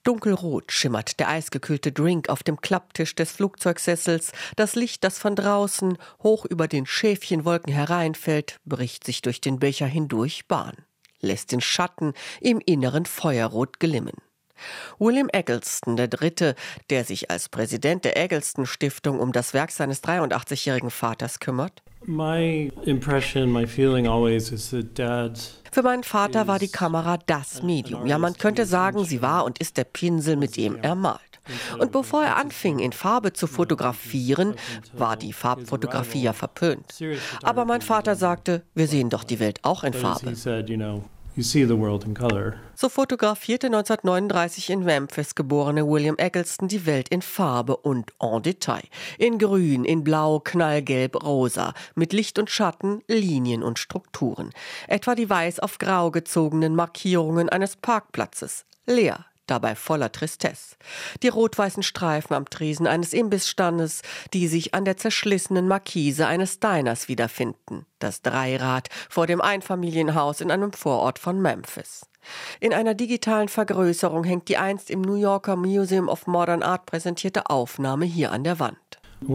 Dunkelrot schimmert der eisgekühlte Drink auf dem Klapptisch des Flugzeugsessels. Das Licht, das von draußen hoch über den Schäfchenwolken hereinfällt, bricht sich durch den Becher hindurch Bahn, lässt den Schatten im Inneren feuerrot glimmen. William Eggleston III., der sich als Präsident der Eggleston Stiftung um das Werk seines 83-jährigen Vaters kümmert. Für meinen Vater war die Kamera das Medium. Ja, man könnte sagen, sie war und ist der Pinsel, mit dem er malt. Und bevor er anfing, in Farbe zu fotografieren, war die Farbfotografie ja verpönt. Aber mein Vater sagte, wir sehen doch die Welt auch in Farbe. So fotografierte 1939 in Memphis geborene William Eggleston die Welt in Farbe und en Detail. In Grün, in Blau, Knallgelb, Rosa, mit Licht und Schatten, Linien und Strukturen. Etwa die weiß auf grau gezogenen Markierungen eines Parkplatzes. Leer. Dabei voller Tristesse. Die rot-weißen Streifen am Tresen eines Imbissstandes, die sich an der zerschlissenen Markise eines Diners wiederfinden. Das Dreirad vor dem Einfamilienhaus in einem Vorort von Memphis. In einer digitalen Vergrößerung hängt die einst im New Yorker Museum of Modern Art präsentierte Aufnahme hier an der Wand.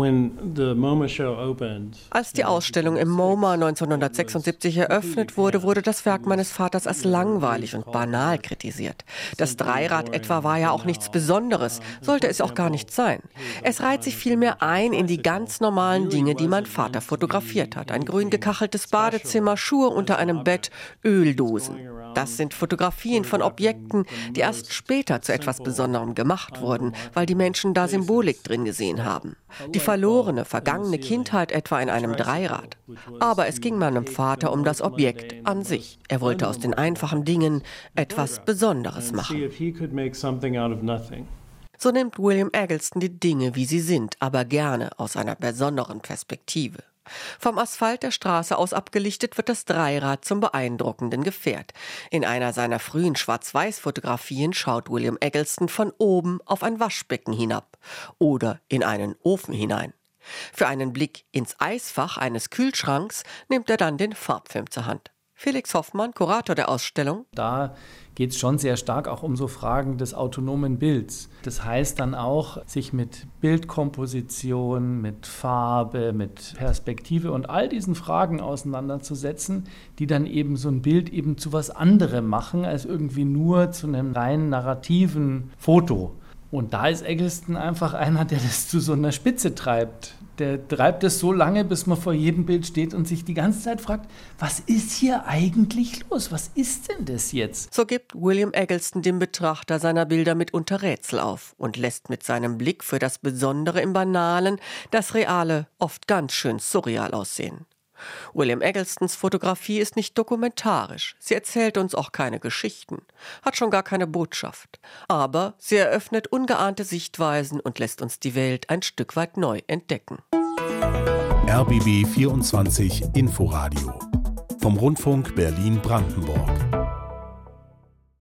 Als die Ausstellung im MoMA 1976 eröffnet wurde, wurde das Werk meines Vaters als langweilig und banal kritisiert. Das Dreirad etwa war ja auch nichts Besonderes, sollte es auch gar nicht sein. Es reiht sich vielmehr ein in die ganz normalen Dinge, die mein Vater fotografiert hat. Ein grün gekacheltes Badezimmer, Schuhe unter einem Bett, Öldosen. Das sind Fotografien von Objekten, die erst später zu etwas Besonderem gemacht wurden, weil die Menschen da Symbolik drin gesehen haben. Die verlorene, vergangene Kindheit etwa in einem Dreirad. Aber es ging meinem Vater um das Objekt an sich. Er wollte aus den einfachen Dingen etwas Besonderes machen. So nimmt William Eggleston die Dinge, wie sie sind, aber gerne aus einer besonderen Perspektive. Vom Asphalt der Straße aus abgelichtet wird das Dreirad zum beeindruckenden Gefährt. In einer seiner frühen Schwarz-Weiß-Fotografien schaut William Eggleston von oben auf ein Waschbecken hinab oder in einen Ofen hinein. Für einen Blick ins Eisfach eines Kühlschranks nimmt er dann den Farbfilm zur Hand. Felix Hoffmann, Kurator der Ausstellung. Da geht es schon sehr stark auch um so Fragen des autonomen Bilds. Das heißt dann auch, sich mit Bildkomposition, mit Farbe, mit Perspektive und all diesen Fragen auseinanderzusetzen, die dann eben so ein Bild eben zu was anderem machen, als irgendwie nur zu einem rein narrativen Foto. Und da ist Eggleston einfach einer, der das zu so einer Spitze treibt. Der treibt es so lange, bis man vor jedem Bild steht und sich die ganze Zeit fragt, was ist hier eigentlich los? Was ist denn das jetzt? So gibt William Eggleston dem Betrachter seiner Bilder mitunter Rätsel auf und lässt mit seinem Blick für das Besondere im Banalen das Reale oft ganz schön surreal aussehen. William Egglestons Fotografie ist nicht dokumentarisch. Sie erzählt uns auch keine Geschichten, hat schon gar keine Botschaft. Aber sie eröffnet ungeahnte Sichtweisen und lässt uns die Welt ein Stück weit neu entdecken. RBB 24 Inforadio vom Rundfunk Berlin-Brandenburg.